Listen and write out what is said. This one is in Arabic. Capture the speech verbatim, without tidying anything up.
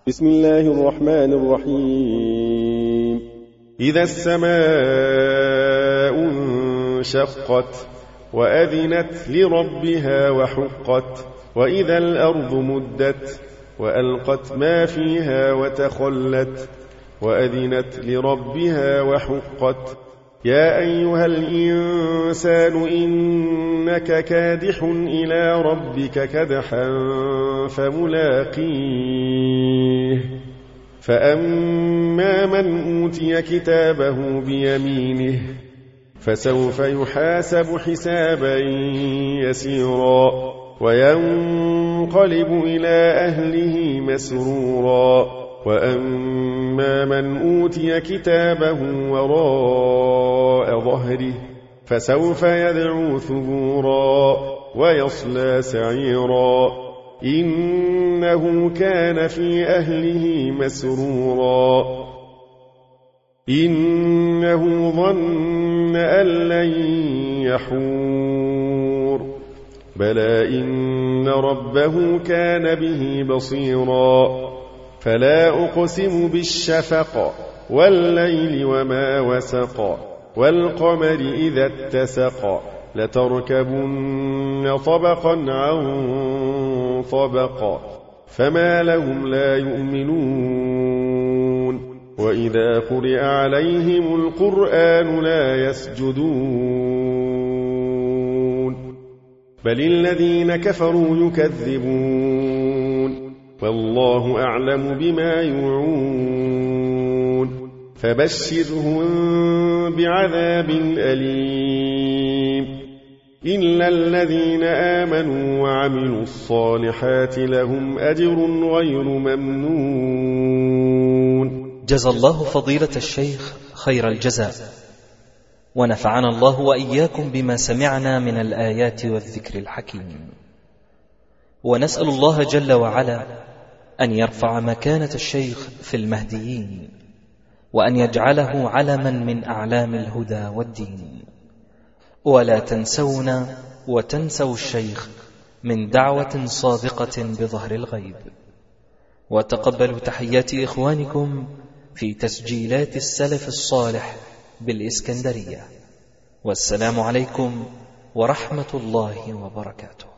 بسم الله الرحمن الرحيم. إذا السماء انشقت وأذنت لربها وحقت وإذا الأرض مدت وألقت ما فيها وتخلت وأذنت لربها وحقت. يا أيها الإنسان إنك كادح إلى ربك كدحا فملاقيه. فأما من أوتي كتابه بيمينه فسوف يحاسب حسابا يسيرا وينقلب إلى أهله مسرورا. وأما من أوتي كتابه وراء ظهره فسوف يدعو ثبورا ويصلى سعيرا إنه كان في أهله مسرورا. إنه ظن أن لن يحور بلى إن ربه كان به بصيرا. فلا أقسم بالشفق والليل وما وسق والقمر إذا اتسق لتركبن طبقا عن طبق فما لهم لا يؤمنون. وإذا قرئ عليهم القرآن لا يسجدون بل الذين كفروا يكذبون والله أعلم بما يوعون. فبشرهم بعذاب أليم إلا الذين آمنوا وعملوا الصالحات لهم أجر غير ممنون. جزى الله فضيلة الشيخ خير الجزاء، ونفعنا الله وإياكم بما سمعنا من الآيات والذكر الحكيم. ونسأل الله جل وعلا أن يرفع مكانة الشيخ في المهديين، وأن يجعله علما من أعلام الهدى والدين. ولا تنسونا وتنسوا الشيخ من دعوة صادقة بظهر الغيب. وتقبلوا تحيات إخوانكم في تسجيلات السلف الصالح بالإسكندرية. والسلام عليكم ورحمة الله وبركاته.